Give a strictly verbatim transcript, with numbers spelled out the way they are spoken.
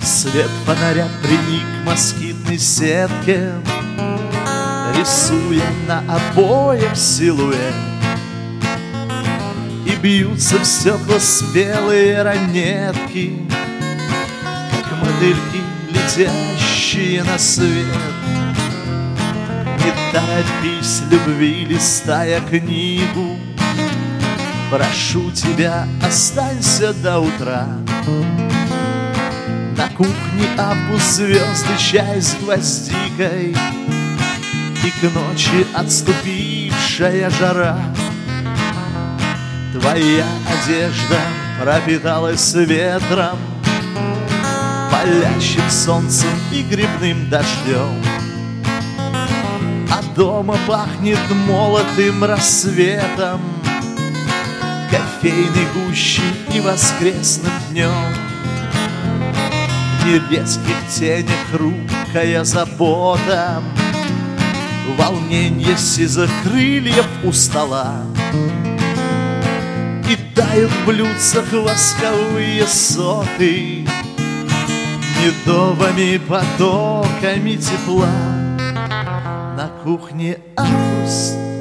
Свет фонаря приник к москитной сетке, рисуя на обоях силуэт. И бьются в стекла спелые ранетки, как мотыльки, летящие на свет. Не торопись, любви, листая книгу, прошу тебя, останься до утра. На кухне август, звезды, чай с гвоздикой, и к ночи отступившая жара. Твоя одежда пропиталась ветром, палящим солнцем и грибным дождем. А дома пахнет молотым рассветом, кофейной гущей и воскресным днем. В нерезких тенях хрупкая забота, волненье сизых крыльев у стола. И тают в блюдцах восковые соты медовыми потоками тепла. На кухне август